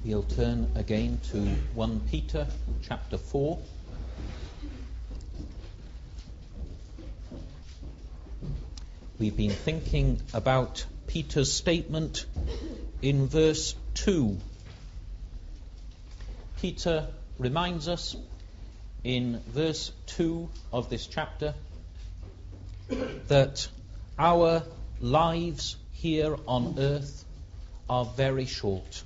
We'll turn again to 1 Peter chapter 4. We've been thinking about Peter's statement in verse 2. Peter reminds us in verse 2 of this chapter that our lives here on earth are very short.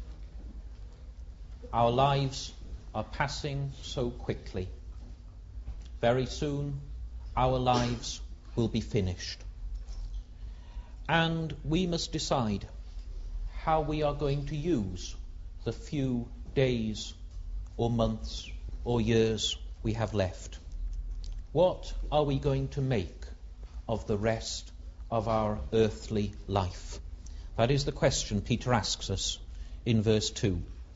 Our lives are passing so quickly. Very soon, our lives will be finished. And we must decide how we are going to use the few days or months or years we have left. What are we going to make of the rest of our earthly life? That is the question Peter asks us in verse 2.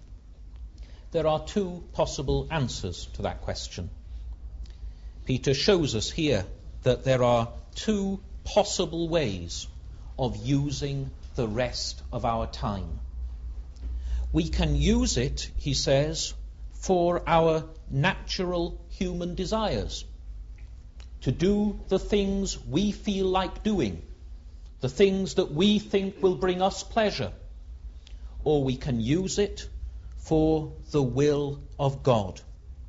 There are two possible answers to that question. Peter shows us here that there are two possible ways of using the rest of our time. We can use it, he says, for our natural human desires, to do the things we feel like doing, the things that we think will bring us pleasure. Or we can use it for the will of God.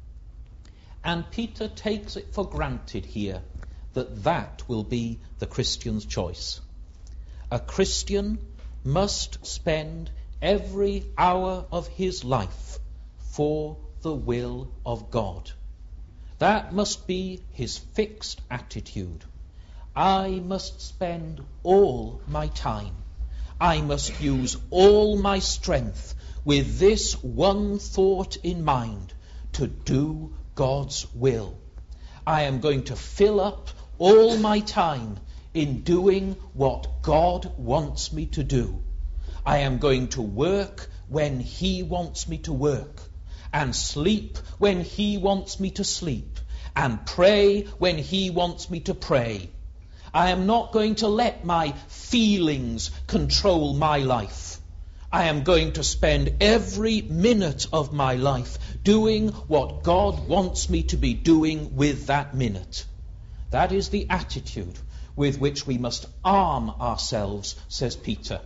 And Peter takes it for granted here that that will be the Christian's choice. A Christian must spend every hour of his life for the will of God. That must be his fixed attitude. I must spend all my time. I must use all my strength with this one thought in mind, to do God's will. I am going to fill up all my time in doing what God wants me to do. I am going to work when He wants me to work, and sleep when He wants me to sleep, and pray when He wants me to pray. I am not going to let my feelings control my life. I am going to spend every minute of my life doing what God wants me to be doing with that minute. That is the attitude with which we must arm ourselves, says Peter.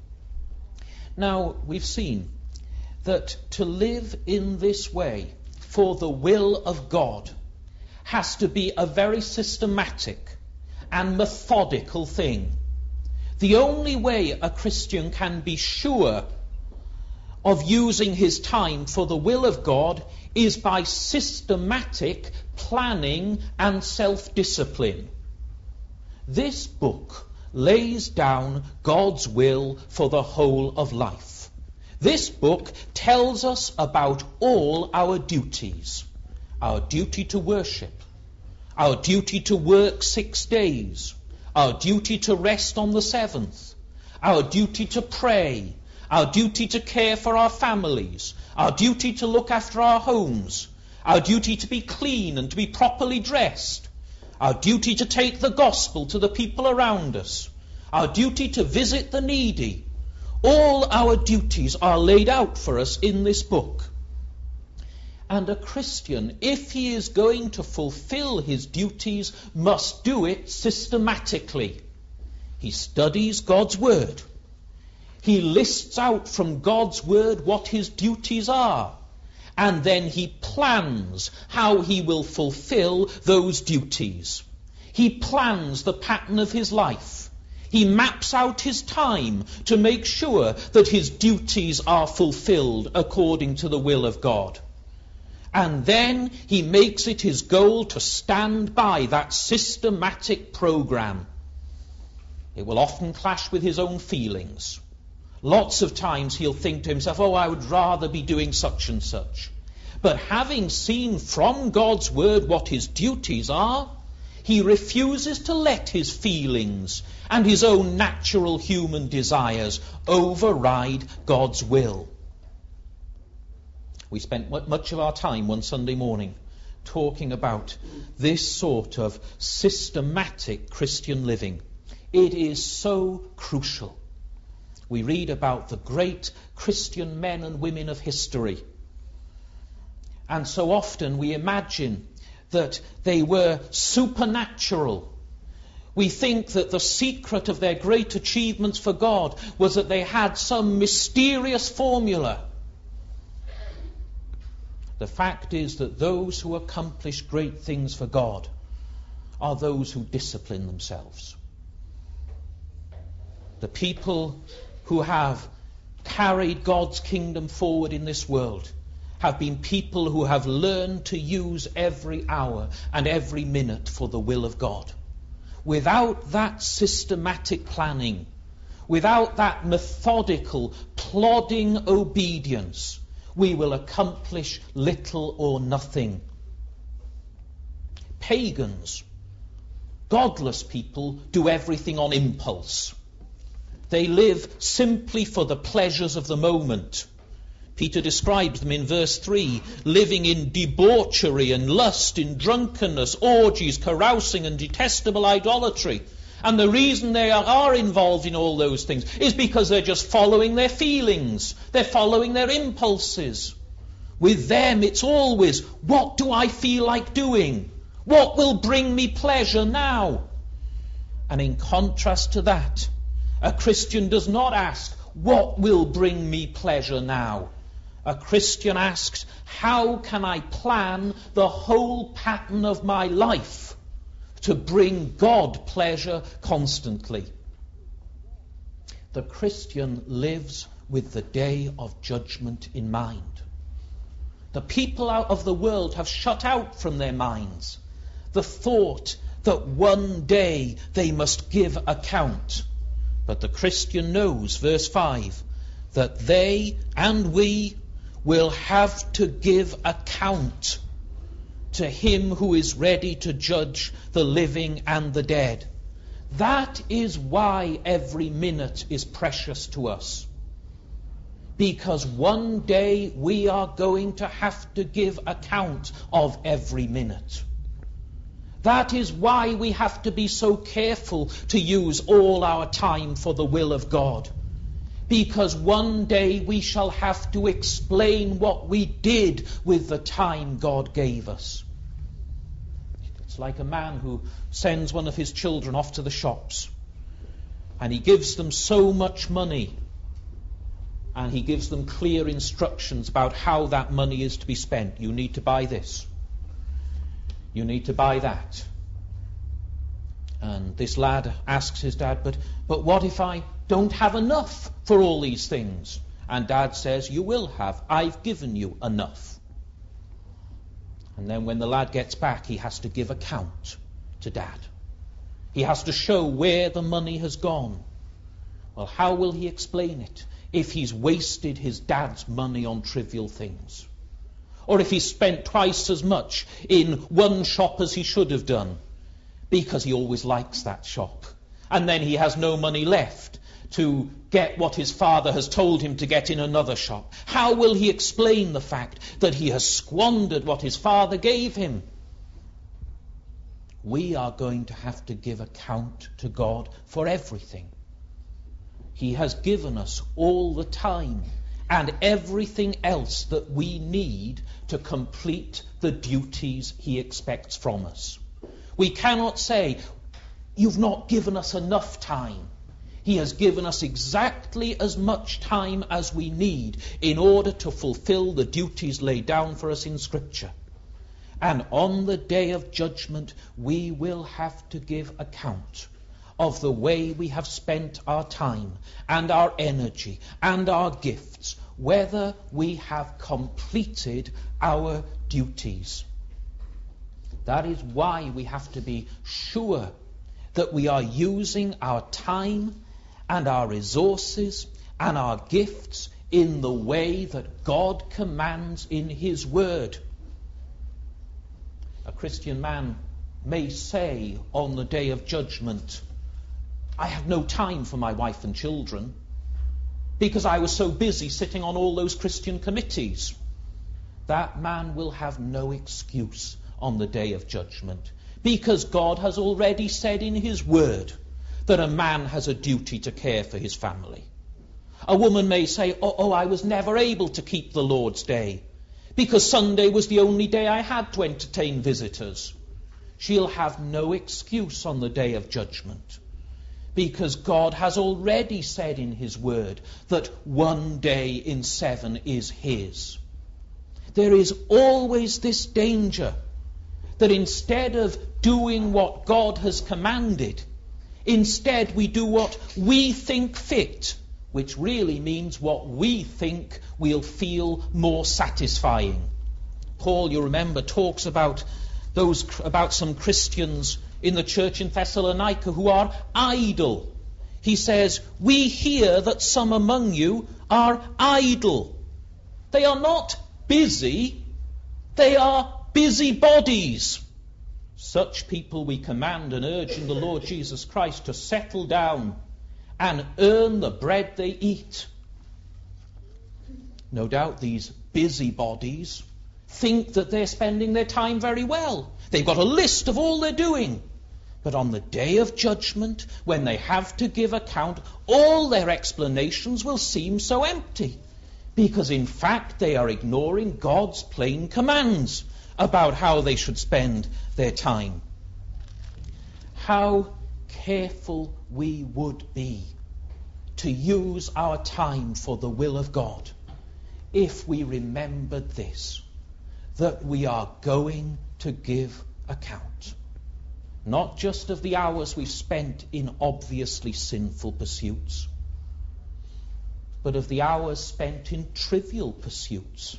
Now, we've seen that to live in this way for the will of God has to be a very systematic and methodical thing. The only way a Christian can be sure of using his time for the will of God is by systematic planning and self-discipline. This book lays down God's will for the whole of life. This book tells us about all our duties. Our duty to worship, our duty to work 6 days, our duty to rest on the 7th, our duty to pray, our duty to care for our families, our duty to look after our homes, our duty to be clean and to be properly dressed, our duty to take the gospel to the people around us, our duty to visit the needy. All our duties are laid out for us in this book. And a Christian, if he is going to fulfill his duties, must do it systematically. He studies God's word. He lists out from God's word what his duties are. And then he plans how he will fulfill those duties. He plans the pattern of his life. He maps out his time to make sure that his duties are fulfilled according to the will of God. And then he makes it his goal to stand by that systematic program. It will often clash with his own feelings. Lots of times he'll think to himself, I would rather be doing such and such. But having seen from God's word what his duties are, he refuses to let his feelings and his own natural human desires override God's will. We spent much of our time one Sunday morning talking about this sort of systematic Christian living. It is so crucial. We read about the great Christian men and women of history. And so often we imagine that they were supernatural. We think that the secret of their great achievements for God was that they had some mysterious formula. The fact is that those who accomplish great things for God are those who discipline themselves. The people who have carried God's kingdom forward in this world have been people who have learned to use every hour and every minute for the will of God. Without that systematic planning, without that methodical, plodding obedience, we will accomplish little or nothing. Pagans, godless people, do everything on impulse. They live simply for the pleasures of the moment. Peter describes them in verse 3, living in debauchery and lust, in drunkenness, orgies, carousing and detestable idolatry. And the reason they are involved in all those things is because they're just following their feelings. They're following their impulses. With them it's always, what do I feel like doing? What will bring me pleasure now? And in contrast to that, a Christian does not ask, what will bring me pleasure now? A Christian asks, how can I plan the whole pattern of my life to bring God pleasure constantly? The Christian lives with the day of judgment in mind. The people out of the world have shut out from their minds the thought that one day they must give account. But the Christian knows, verse 5, that they and we will have to give account to him who is ready to judge the living and the dead. That is why every minute is precious to us. Because one day we are going to have to give account of every minute. That is why we have to be so careful to use all our time for the will of God. Because one day we shall have to explain what we did with the time God gave us. It's like a man who sends one of his children off to the shops, and he gives them so much money, and he gives them clear instructions about how that money is to be spent. You need to buy this. You need to buy that. And this lad asks his dad, but what if I don't have enough for all these things? And Dad says, you will have. I've given you enough. And then when the lad gets back, he has to give account to Dad. He has to show where the money has gone. Well, how will he explain it if he's wasted his dad's money on trivial things? Or if he's spent twice as much in one shop as he should have done, because he always likes that shop. And then he has no money left to get what his father has told him to get in another shop. How will he explain the fact that he has squandered what his father gave him? We are going to have to give account to God for everything. He has given us all the time and everything else that we need to complete the duties he expects from us. We cannot say, you've not given us enough time. He has given us exactly as much time as we need in order to fulfill the duties laid down for us in Scripture. And on the day of judgment, we will have to give account of the way we have spent our time and our energy and our gifts, whether we have completed our duties. That is why we have to be sure that we are using our time and our resources and our gifts in the way that God commands in His Word. A Christian man may say on the day of judgment, I have no time for my wife and children because I was so busy sitting on all those Christian committees. That man will have no excuse on the day of judgment, because God has already said in His Word that a man has a duty to care for his family. A woman may say, I was never able to keep the Lord's Day because Sunday was the only day I had to entertain visitors. She'll have no excuse on the day of judgment, because God has already said in his word that one day in 7 is his. There is always this danger that instead of doing what God has commanded, instead we do what we think fit, which really means what we think will feel more satisfying. Paul, you remember, talks about some Christians in the church in Thessalonica who are idle. He says, we hear that some among you are idle. They are not busy, they are busybodies. Such people we command and urge in the Lord Jesus Christ to settle down and earn the bread they eat. No doubt these busybodies think that they're spending their time very well. They've got a list of all they're doing. But on the day of judgment, when they have to give account, all their explanations will seem so empty, because in fact they are ignoring God's plain commands about how they should spend their time. How careful we would be to use our time for the will of God if we remembered this, that we are going to give account, not just of the hours we've spent in obviously sinful pursuits, but of the hours spent in trivial pursuits,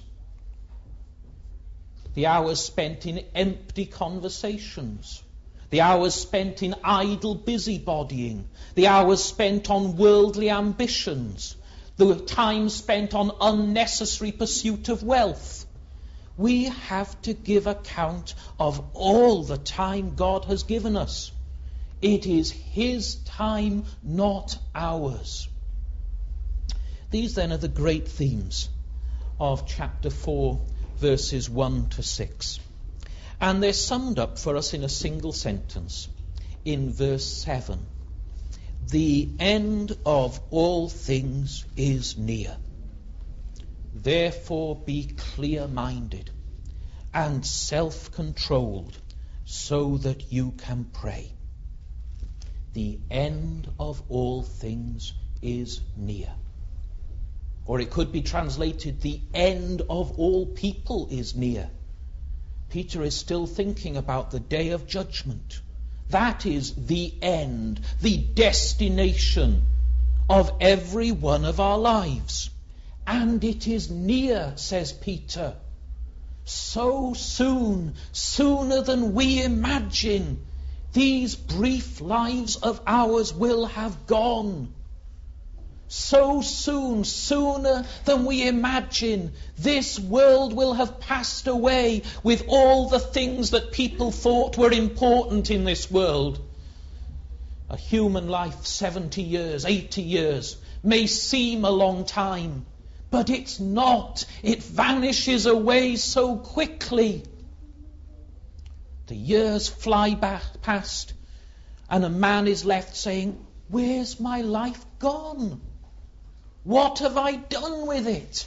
the hours spent in empty conversations, the hours spent in idle busybodying, the hours spent on worldly ambitions, the time spent on unnecessary pursuit of wealth. We have to give account of all the time God has given us. It is his time, not ours. These then are the great themes of chapter 4, verses 1 to 6. And they're summed up for us in a single sentence in verse 7. The end of all things is near. Therefore be clear-minded and self-controlled so that you can pray. The end of all things is near. Or it could be translated, the end of all people is near. Peter is still thinking about the day of judgment. That is the end, the destination of every one of our lives. And it is near, says Peter. So soon, sooner than we imagine, these brief lives of ours will have gone. So soon, sooner than we imagine, this world will have passed away with all the things that people thought were important in this world. A human life, 70 years, 80 years, may seem a long time, but it's not. It vanishes away so quickly. The years fly past, and a man is left saying, "Where's my life gone? What have I done with it?"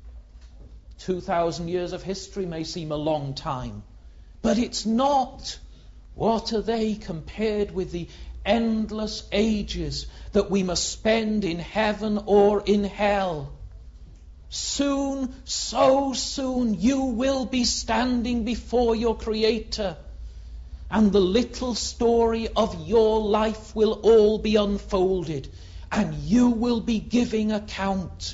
2,000 years of history may seem a long time, but it's not. What are they compared with the endless ages that we must spend in heaven or in hell? Soon, so soon, you will be standing before your Creator, and the little story of your life will all be unfolded, and you will be giving account.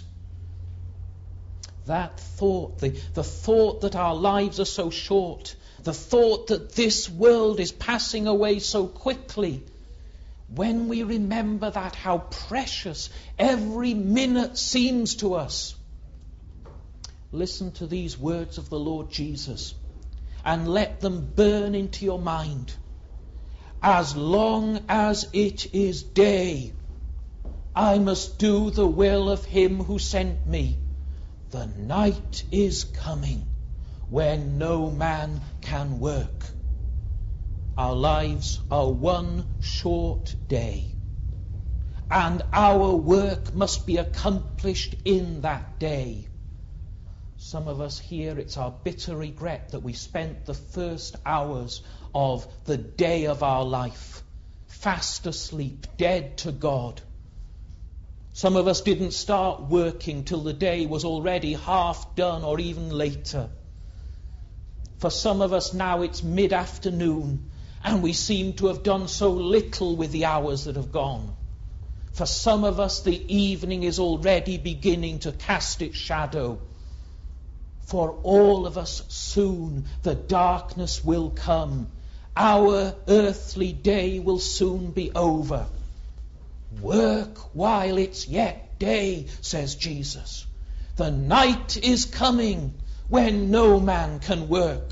That thought, the thought that our lives are so short, the thought that this world is passing away so quickly, when we remember that, how precious every minute seems to us. Listen to these words of the Lord Jesus and let them burn into your mind. As long as it is day, I must do the will of him who sent me. The night is coming when no man can work. Our lives are one short day, and our work must be accomplished in that day. Some of us here, it's our bitter regret that we spent the first hours of the day of our life fast asleep, dead to God. Some of us didn't start working till the day was already half done or even later. For some of us now it's mid-afternoon and we seem to have done so little with the hours that have gone. For some of us the evening is already beginning to cast its shadow. For all of us soon the darkness will come. Our earthly day will soon be over. Work while it's yet day, says Jesus. The night is coming when no man can work.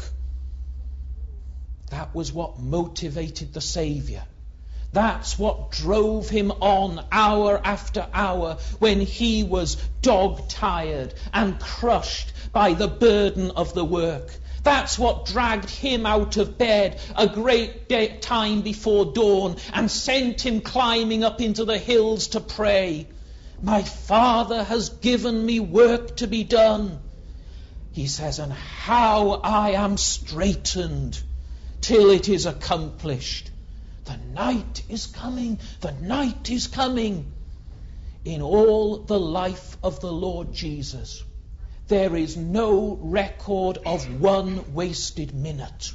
That was what motivated the Saviour. That's what drove him on hour after hour when he was dog-tired and crushed by the burden of the work. That's what dragged him out of bed a great time before dawn and sent him climbing up into the hills to pray. My Father has given me work to be done. He says, and how I am straitened till it is accomplished. The night is coming. The night is coming. In all the life of the Lord Jesus, there is no record of one wasted minute.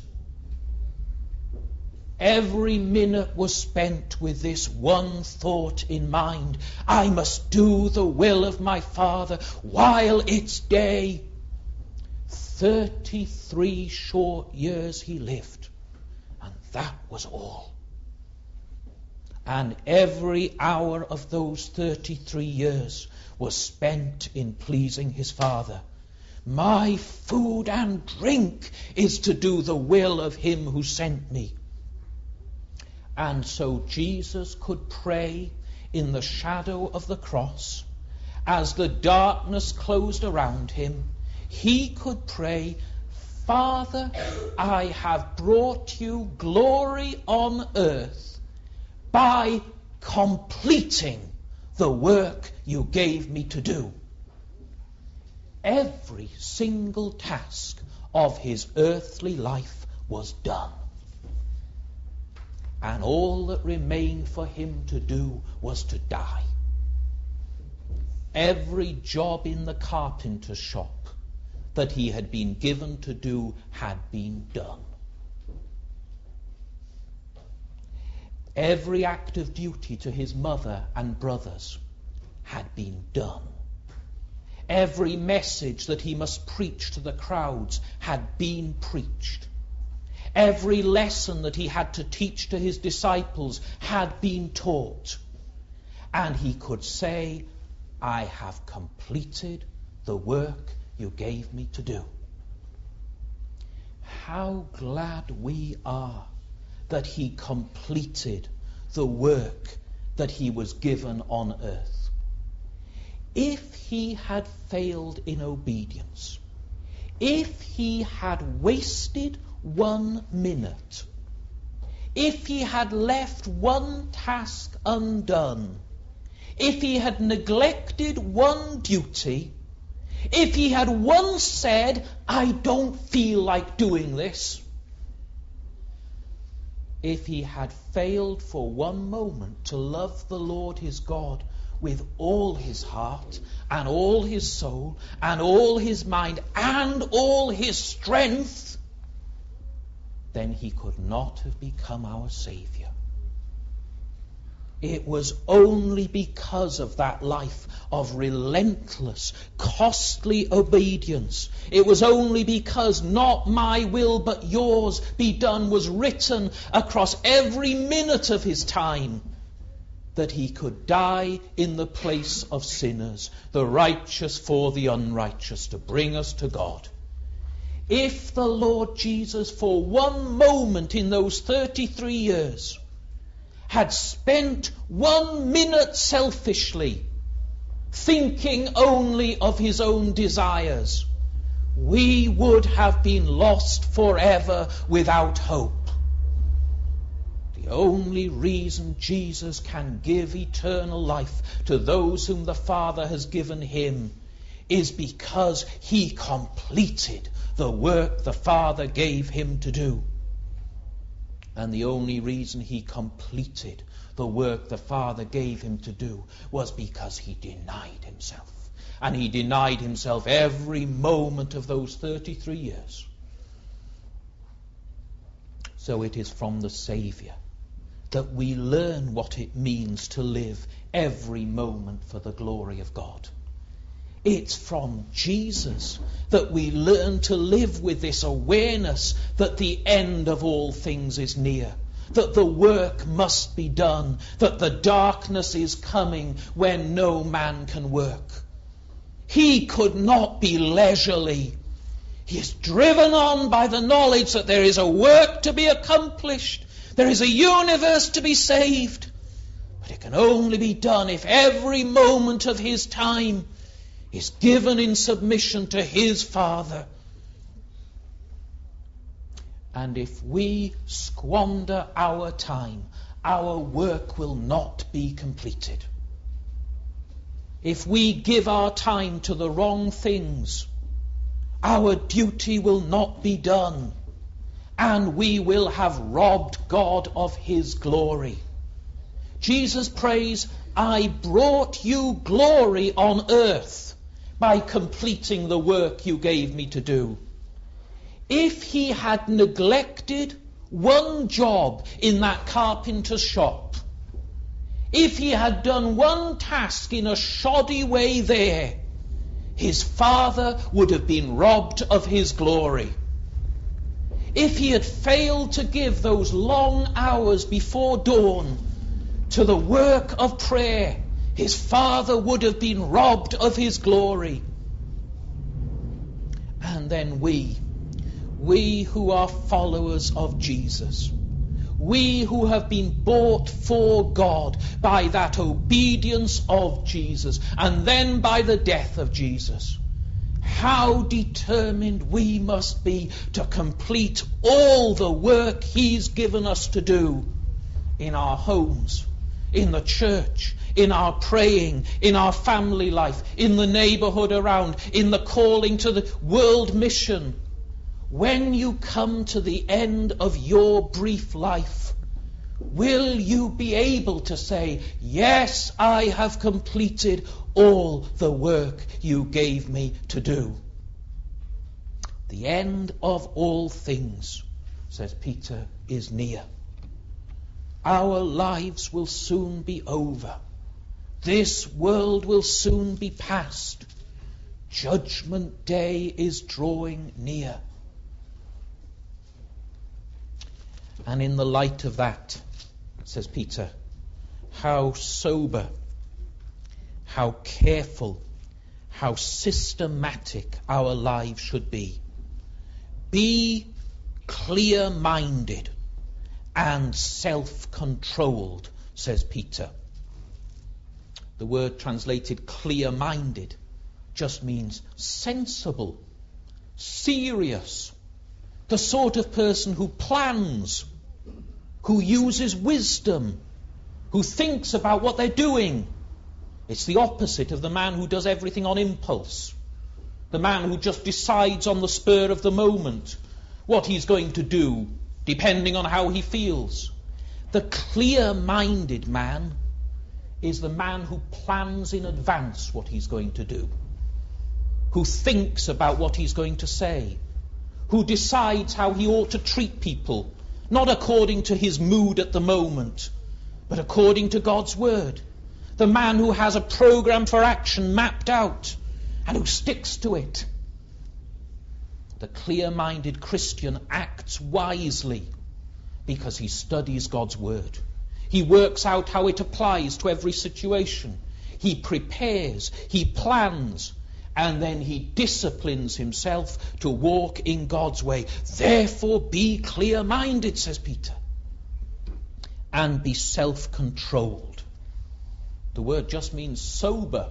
Every minute was spent with this one thought in mind. I must do the will of my Father while it's day. 33 short years he lived, and that was all. And every hour of those 33 years was spent in pleasing his Father. My food and drink is to do the will of him who sent me. And so Jesus could pray in the shadow of the cross. As the darkness closed around him, he could pray, Father, I have brought you glory on earth by completing the work you gave me to do. Every single task of his earthly life was done. And all that remained for him to do was to die. Every job in the carpenter's shop that he had been given to do had been done. Every act of duty to his mother and brothers had been done. Every message that he must preach to the crowds had been preached. Every lesson that he had to teach to his disciples had been taught. And he could say, I have completed the work you gave me to do. How glad we are that he completed the work that he was given on earth. If he had failed in obedience, if he had wasted 1 minute, if he had left one task undone, if he had neglected one duty, if he had once said, I don't feel like doing this, if he had failed for one moment to love the Lord his God with all his heart and all his soul and all his mind and all his strength, then he could not have become our Saviour. It was only because of that life of relentless, costly obedience. It was only because not my will but yours be done was written across every minute of his time that he could die in the place of sinners, the righteous for the unrighteous, to bring us to God. If the Lord Jesus for one moment in those 33 years had spent 1 minute selfishly, thinking only of his own desires, we would have been lost forever without hope. The The only reason Jesus can give eternal life to those whom the Father has given him is because he completed the work the Father gave him to do. And the only reason he completed the work the Father gave him to do was because he denied himself. And he denied himself every moment of those 33 years. So it is from the Saviour that we learn what it means to live every moment for the glory of God. It's from Jesus that we learn to live with this awareness that the end of all things is near, that the work must be done, that the darkness is coming when no man can work. He could not be leisurely. He is driven on by the knowledge that there is a work to be accomplished. There is a universe to be saved. But it can only be done if every moment of his time is given in submission to his Father. And if we squander our time, our work will not be completed. If we give our time to the wrong things, our duty will not be done, and we will have robbed God of his glory. Jesus prays, I brought you glory on earth by completing the work you gave me to do. If he had neglected one job in that carpenter's shop, if he had done one task in a shoddy way there, his Father would have been robbed of his glory. If he had failed to give those long hours before dawn to the work of prayer, his Father would have been robbed of his glory. And then we who are followers of Jesus, we who have been bought for God by that obedience of Jesus and then by the death of Jesus, how determined we must be to complete all the work he's given us to do in our homes, in the church, in our praying, in our family life, in the neighborhood around, in the calling to the world mission. When you come to the end of your brief life, will you be able to say, yes, I have completed all the work you gave me to do? The end of all things, says Peter, is near. Our lives will soon be over. This world will soon be past. Judgment Day is drawing near. And in the light of that, says Peter, how sober, how careful, how systematic our lives should be. Be clear-minded and self-controlled, says Peter. The word translated clear-minded just means sensible, serious, the sort of person who plans, who uses wisdom, who thinks about what they're doing. It's the opposite of the man who does everything on impulse, the man who just decides on the spur of the moment what he's going to do, depending on how he feels. The clear-minded man is the man who plans in advance what he's going to do, who thinks about what he's going to say, who decides how he ought to treat people, not according to his mood at the moment, but according to God's word. The man who has a program for action mapped out and who sticks to it. The clear-minded Christian acts wisely because he studies God's word. He works out how it applies to every situation. He prepares, he plans, and then he disciplines himself to walk in God's way. Therefore be clear-minded, says Peter, and be self-controlled. The word just means sober.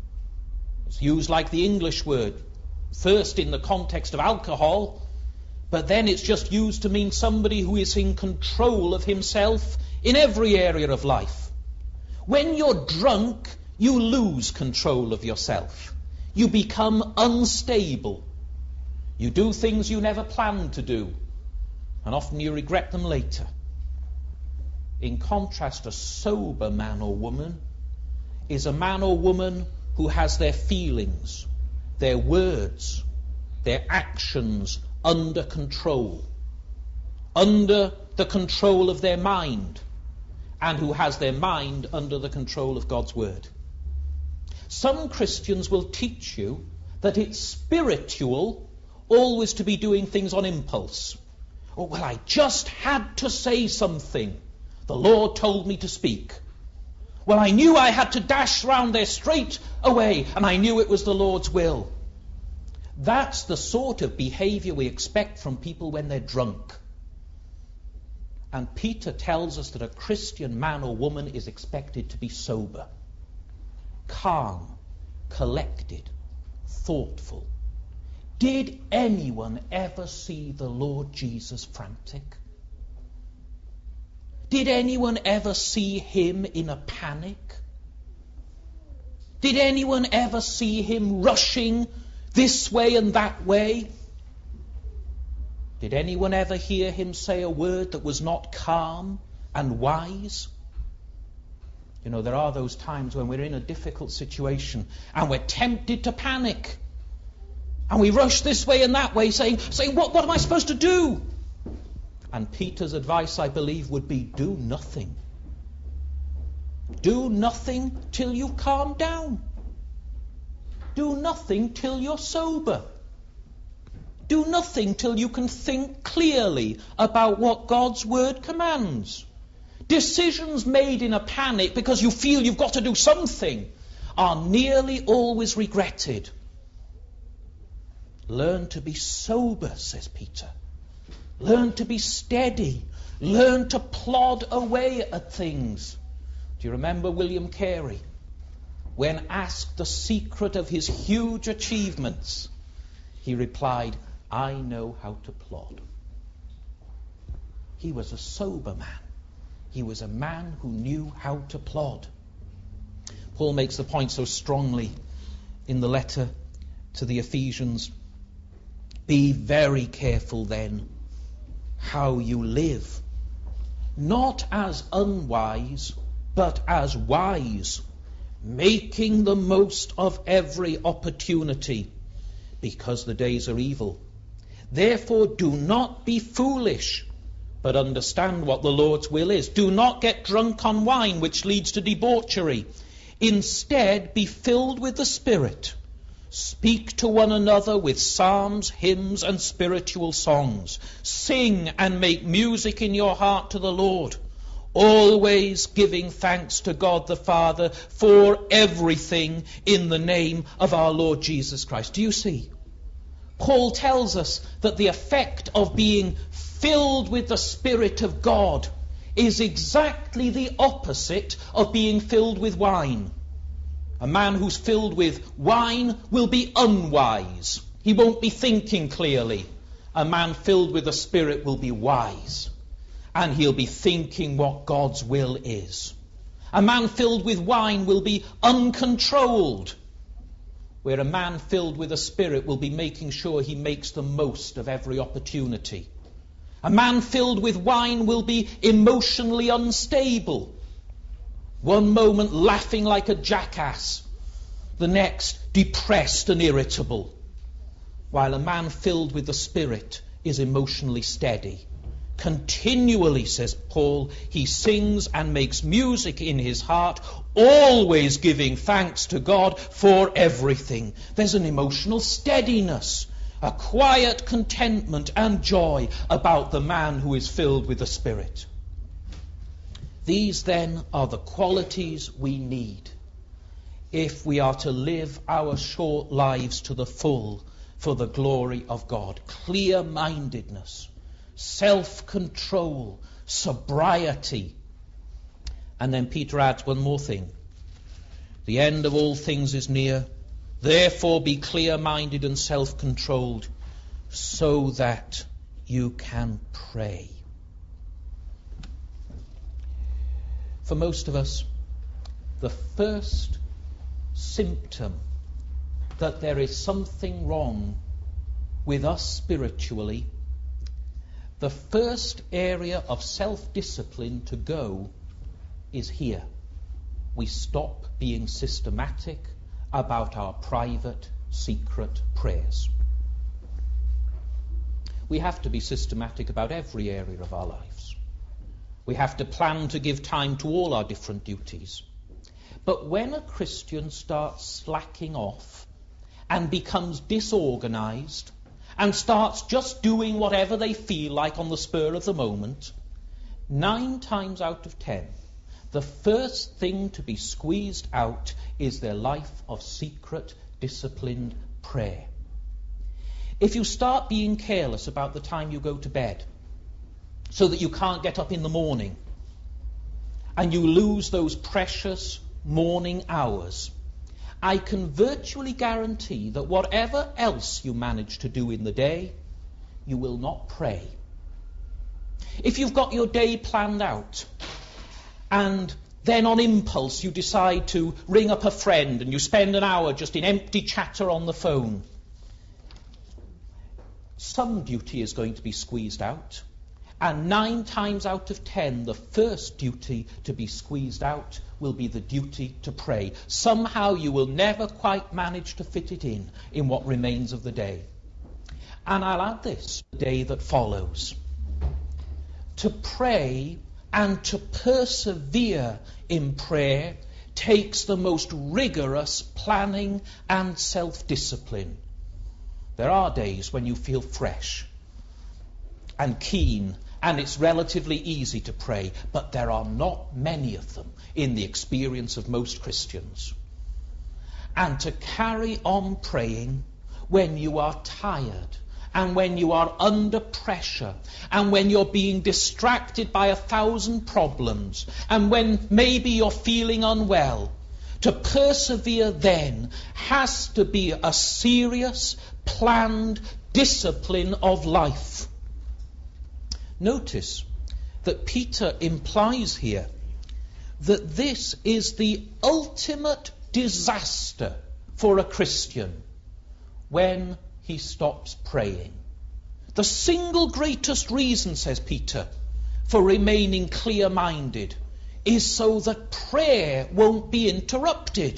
It's used like the English word, first in the context of alcohol, but then it's just used to mean somebody who is in control of himself in every area of life. When you're drunk, you lose control of yourself. You become unstable. You do things you never planned to do, and often you regret them later. In contrast, a sober man or woman is a man or woman who has their feelings, their words, their actions under control, under the control of their mind, and who has their mind under the control of God's word. Some Christians will teach you that it's spiritual always to be doing things on impulse. Oh, well, I just had to say something. The Lord told me to speak. Well, I knew I had to dash round there straight away, and I knew it was the Lord's will. That's the sort of behavior we expect from people when they're drunk. And Peter tells us that a Christian man or woman is expected to be sober, calm, collected, thoughtful. Did anyone ever see the Lord Jesus frantic? Did anyone ever see him in a panic? Did anyone ever see him rushing this way and that way? Did anyone ever hear him say a word that was not calm and wise? You know, there are those times when we're in a difficult situation and we're tempted to panic. And we rush this way and that way saying, what am I supposed to do? And Peter's advice, I believe, would be do nothing. Do nothing till you've calmed down. Do nothing till you're sober. Do nothing till you can think clearly about what God's word commands. Decisions made in a panic because you feel you've got to do something are nearly always regretted. Learn to be sober, says Peter. Learn to be steady. Learn to plod away at things. Do you remember William Carey? When asked the secret of his huge achievements, he replied, I know how to plod. He was a sober man. He was a man who knew how to plod. Paul makes the point so strongly in the letter to the Ephesians. Be very careful then how you live, not as unwise, but as wise, making the most of every opportunity, because the days are evil. Therefore do not be foolish, but understand what the Lord's will is. Do not get drunk on wine, which leads to debauchery. Instead, be filled with the Spirit. Speak to one another with psalms, hymns, and spiritual songs. Sing and make music in your heart to the Lord, always giving thanks to God the Father for everything in the name of our Lord Jesus Christ. Do you see? Paul tells us that the effect of being filled with the Spirit of God is exactly the opposite of being filled with wine. A man who's filled with wine will be unwise. He won't be thinking clearly. A man filled with the Spirit will be wise. And he'll be thinking what God's will is. A man filled with wine will be uncontrolled. Where a man filled with the Spirit will be making sure he makes the most of every opportunity. A man filled with wine will be emotionally unstable. One moment laughing like a jackass, the next depressed and irritable. While a man filled with the Spirit is emotionally steady. Continually, says Paul, he sings and makes music in his heart, always giving thanks to God for everything. There's an emotional steadiness, a quiet contentment and joy about the man who is filled with the Spirit. These then are the qualities we need if we are to live our short lives to the full for the glory of God. Clear-mindedness, self-control, sobriety. And then Peter adds one more thing. The end of all things is near. Therefore be clear-minded and self-controlled, so that you can pray. For most of us, the first symptom that there is something wrong with us spiritually, the first area of self-discipline to go is here. We stop being systematic about our private, secret prayers. We have to be systematic about every area of our lives. We have to plan to give time to all our different duties. But when a Christian starts slacking off and becomes disorganized and starts just doing whatever they feel like on the spur of the moment, 9 times out of 10, the first thing to be squeezed out is their life of secret, disciplined prayer. If you start being careless about the time you go to bed, so that you can't get up in the morning, and you lose those precious morning hours, I can virtually guarantee that whatever else you manage to do in the day, you will not pray. If you've got your day planned out, and then on impulse you decide to ring up a friend and you spend an hour just in empty chatter on the phone, some duty is going to be squeezed out. And 9 times out of 10, the first duty to be squeezed out will be the duty to pray. Somehow you will never quite manage to fit it in what remains of the day. And I'll add this, the day that follows. To pray and to persevere in prayer takes the most rigorous planning and self-discipline. There are days when you feel fresh and keen, and it's relatively easy to pray, but there are not many of them in the experience of most Christians. And to carry on praying when you are tired, and when you are under pressure, and when you're being distracted by 1,000 problems, and when maybe you're feeling unwell, to persevere then has to be a serious, planned discipline of life. Notice that Peter implies here that this is the ultimate disaster for a Christian when he stops praying. The single greatest reason, says Peter, for remaining clear-minded is so that prayer won't be interrupted.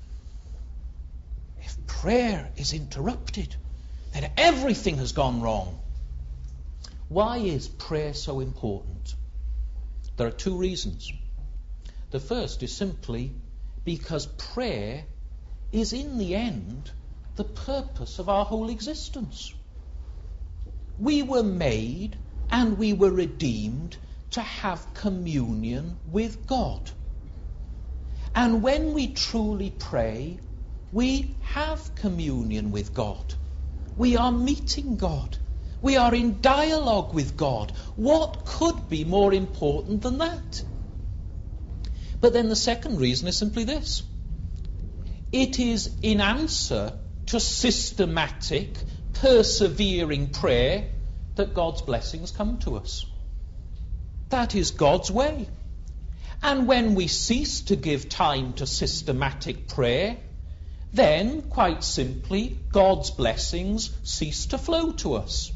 If prayer is interrupted, then everything has gone wrong. Why is prayer so important? There are 2 reasons. The first is simply because prayer is in the end the purpose of our whole existence. We were made and we were redeemed to have communion with God. And when we truly pray, we have communion with God. We are meeting God. We are in dialogue with God. What could be more important than that? But then the second reason is simply this. It is in answer to systematic, persevering prayer that God's blessings come to us. That is God's way. And when we cease to give time to systematic prayer, then, quite simply, God's blessings cease to flow to us.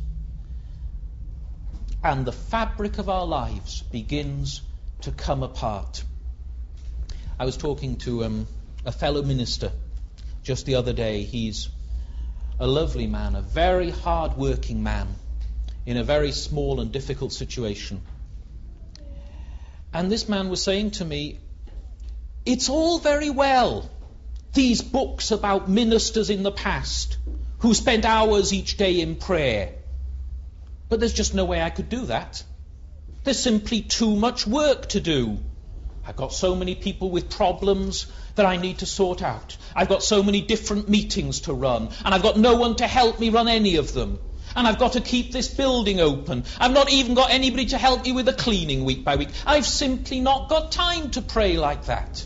And the fabric of our lives begins to come apart. I was talking to a fellow minister just the other day. He's a lovely man, a very hard-working man in a very small and difficult situation. And this man was saying to me, it's all very well, these books about ministers in the past who spent hours each day in prayer. But there's just no way I could do that. There's simply too much work to do. I've got so many people with problems that I need to sort out. I've got so many different meetings to run, and I've got no one to help me run any of them. And I've got to keep this building open. I've not even got anybody to help me with the cleaning week by week. I've simply not got time to pray like that.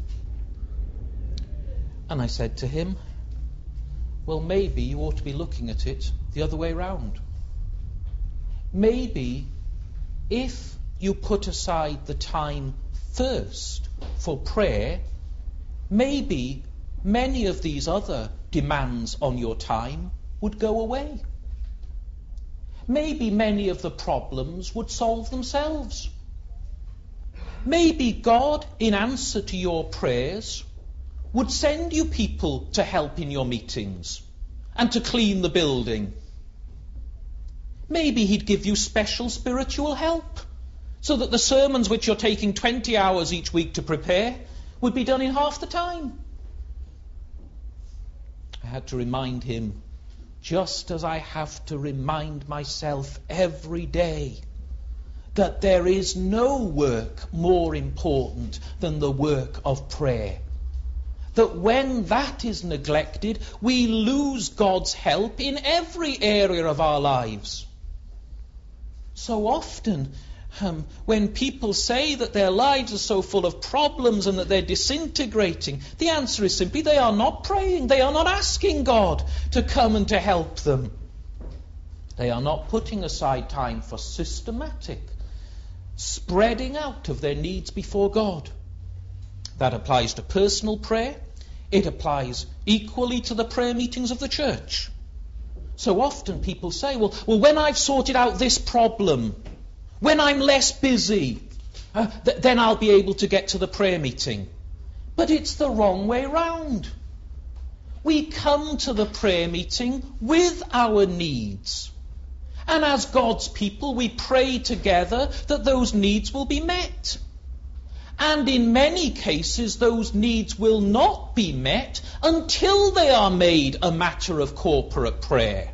And I said to him, well, maybe you ought to be looking at it the other way round. maybe if you put aside the time first for prayer, maybe many of these other demands on your time would go away. Maybe many of the problems would solve themselves. Maybe God, in answer to your prayers, would send you people to help in your meetings and to clean the building. Maybe he'd give you special spiritual help so that the sermons which you're taking 20 hours each week to prepare would be done in half the time. I had to remind him, just as I have to remind myself every day, that there is no work more important than the work of prayer. That when that is neglected, we lose God's help in every area of our lives. So often, when people say that their lives are so full of problems and that they're disintegrating, the answer is simply they are not praying. They are not asking God to come and to help them. They are not putting aside time for systematic spreading out of their needs before God. That applies to personal prayer. It applies equally to the prayer meetings of the church. So often people say, well, when I've sorted out this problem, when I'm less busy, then I'll be able to get to the prayer meeting. But it's the wrong way round. We come to the prayer meeting with our needs. And as God's people, we pray together that those needs will be met. And in many cases, those needs will not be met until they are made a matter of corporate prayer.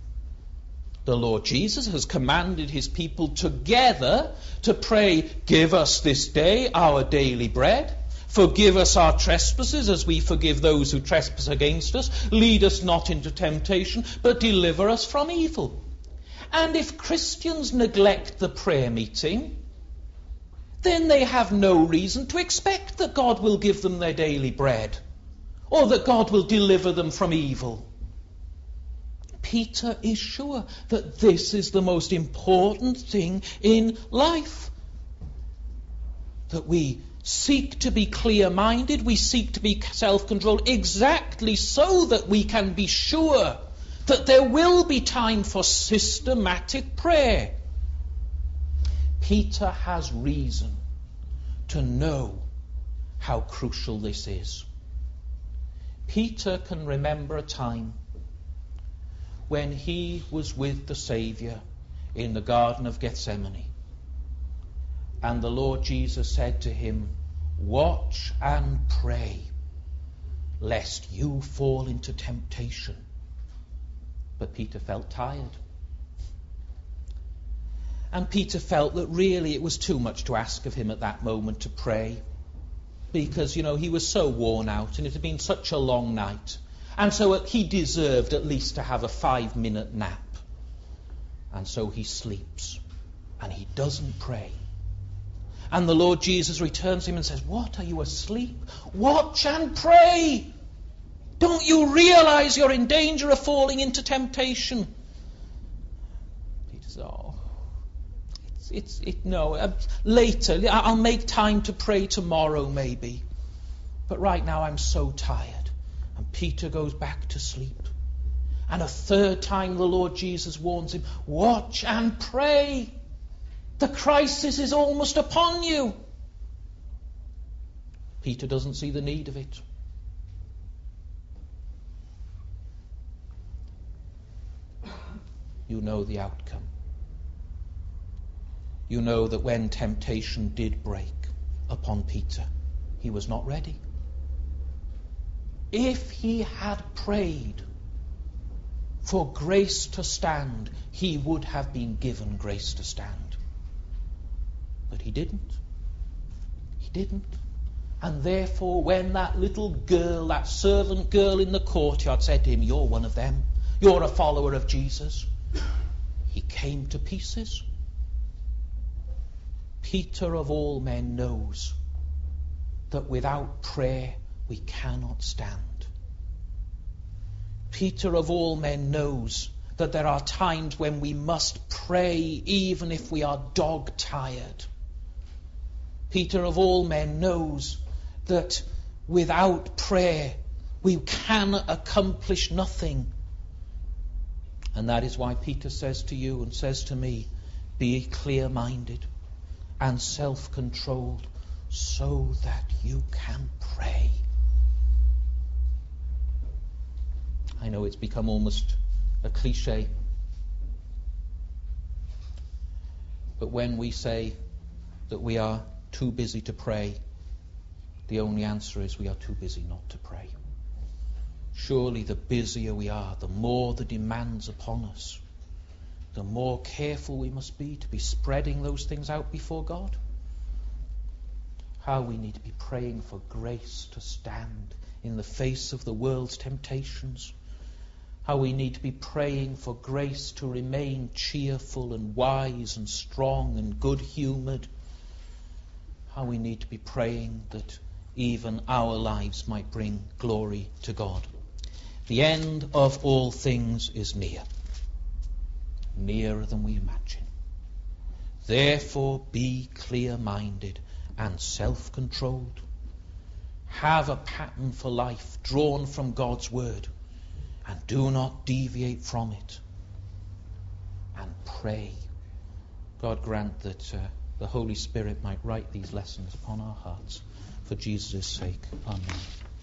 The Lord Jesus has commanded his people together to pray, give us this day our daily bread. Forgive us our trespasses as we forgive those who trespass against us. Lead us not into temptation, but deliver us from evil. And if Christians neglect the prayer meeting, then they have no reason to expect that God will give them their daily bread, or that God will deliver them from evil. Peter is sure that this is the most important thing in life. That we seek to be clear-minded, we seek to be self-controlled, exactly so that we can be sure that there will be time for systematic prayer. Peter has reason to know how crucial this is. Peter can remember a time when he was with the Saviour in the Garden of Gethsemane. And the Lord Jesus said to him, watch and pray, lest you fall into temptation. But Peter felt tired. And Peter felt that really it was too much to ask of him at that moment to pray. Because, he was so worn out and it had been such a long night. And so he deserved at least to have a 5-minute nap. And so he sleeps. And he doesn't pray. And the Lord Jesus returns to him and says, what, are you asleep? Watch and pray. Don't you realize you're in danger of falling into temptation? Peter says, later, I'll make time to pray tomorrow maybe. But right now I'm so tired. And Peter goes back to sleep. And a third time the Lord Jesus warns him, watch and pray. The crisis is almost upon you. Peter doesn't see the need of it. You know the outcome. You know that when temptation did break upon Peter, he was not ready. If he had prayed for grace to stand, he would have been given grace to stand. But he didn't. He didn't. And therefore, when that little girl, that servant girl in the courtyard said to him, you're one of them, you're a follower of Jesus, he came to pieces. Peter of all men knows that without prayer we cannot stand. Peter of all men knows that there are times when we must pray even if we are dog-tired. Peter, of all men, knows that without prayer we can accomplish nothing. And that is why Peter says to you and says to me, be clear-minded and self-controlled so that you can pray. I know it's become almost a cliche, but when we say that we are too busy to pray, the only answer is we are too busy not to pray. Surely the busier we are, the more the demands upon us, the more careful we must be to be spreading those things out before God. How we need to be praying for grace to stand in the face of the world's temptations. How we need to be praying for grace to remain cheerful and wise and strong and good-humoured. How we need to be praying that even our lives might bring glory to God. The end of all things is near, nearer than we imagine. Therefore be clear-minded and self-controlled. Have a pattern for life drawn from God's word, and do not deviate from it. And pray. God grant that the Holy Spirit might write these lessons upon our hearts for Jesus' sake. Amen.